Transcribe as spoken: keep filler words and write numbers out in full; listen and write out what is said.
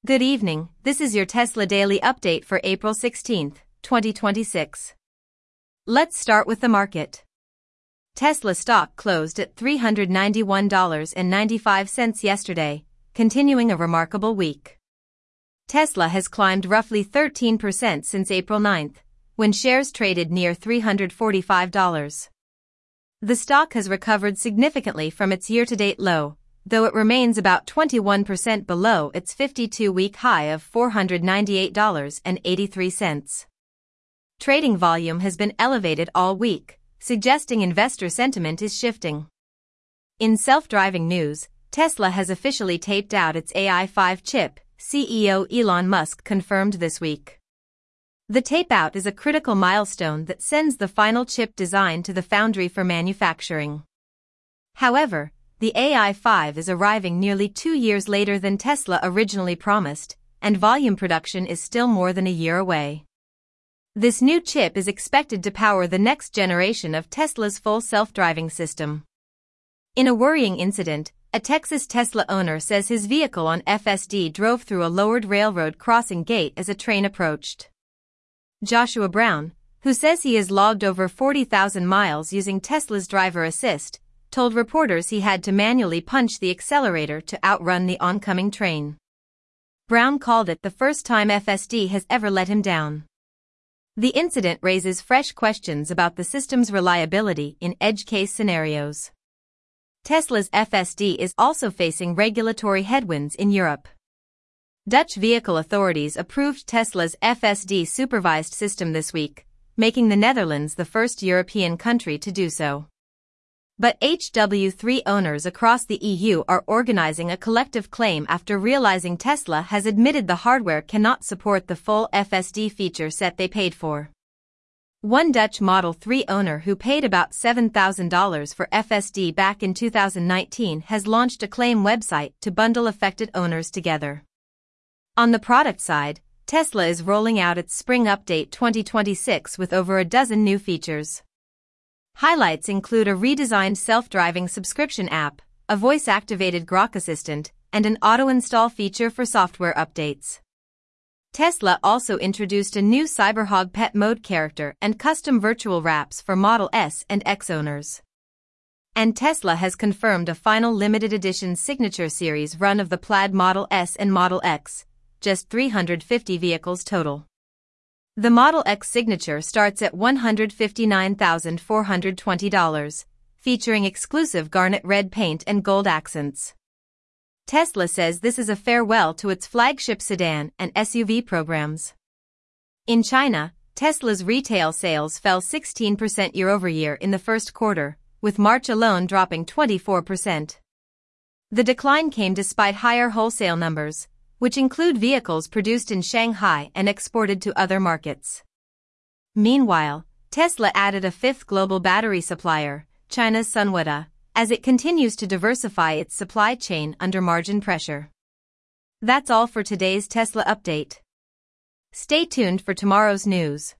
Good evening, this is your Tesla Daily Update for April sixteenth, twenty twenty-six. Let's start with the market. Tesla stock closed at three hundred ninety-one dollars and ninety-five cents yesterday, continuing a remarkable week. Tesla has climbed roughly thirteen percent since April ninth, when shares traded near three hundred forty-five dollars. The stock has recovered significantly from its year-to-date low, though it remains about twenty-one percent below its fifty-two-week high of four hundred ninety-eight dollars and eighty-three cents. Trading volume has been elevated all week, suggesting investor sentiment is shifting. In self-driving news, Tesla has officially taped out its A I five chip, C E O Elon Musk confirmed this week. The tape-out is a critical milestone that sends the final chip design to the foundry for manufacturing. However, the A I five is arriving nearly two years later than Tesla originally promised, and volume production is still more than a year away. This new chip is expected to power the next generation of Tesla's full self-driving system. In a worrying incident, a Texas Tesla owner says his vehicle on F S D drove through a lowered railroad crossing gate as a train approached. Joshua Brown, who says he has logged over forty thousand miles using Tesla's driver assist, told reporters he had to manually punch the accelerator to outrun the oncoming train. Brown called it the first time F S D has ever let him down. The incident raises fresh questions about the system's reliability in edge case scenarios. Tesla's F S D is also facing regulatory headwinds in Europe. Dutch vehicle authorities approved Tesla's F S D supervised system this week, making the Netherlands the first European country to do so. But H W three owners across the E U are organizing a collective claim after realizing Tesla has admitted the hardware cannot support the full F S D feature set they paid for. One Dutch Model three owner who paid about seven thousand dollars for F S D back in two thousand nineteen has launched a claim website to bundle affected owners together. On the product side, Tesla is rolling out its Spring Update twenty twenty-six with over a dozen new features. Highlights include a redesigned self-driving subscription app, a voice-activated Grok assistant, and an auto-install feature for software updates. Tesla also introduced a new Cyberhog pet mode character and custom virtual wraps for Model S and X owners. And Tesla has confirmed a final limited edition Signature Series run of the Plaid Model S and Model X, just three hundred fifty vehicles total. The Model X Signature starts at one hundred fifty-nine thousand four hundred twenty dollars, featuring exclusive garnet red paint and gold accents. Tesla says this is a farewell to its flagship sedan and S U V programs. In China, Tesla's retail sales fell sixteen percent year-over-year in the first quarter, with March alone dropping twenty-four percent. The decline came despite higher wholesale numbers, which include vehicles produced in Shanghai and exported to other markets. Meanwhile, Tesla added a fifth global battery supplier, China's Sunwoda, as it continues to diversify its supply chain under margin pressure. That's all for today's Tesla update. Stay tuned for tomorrow's news.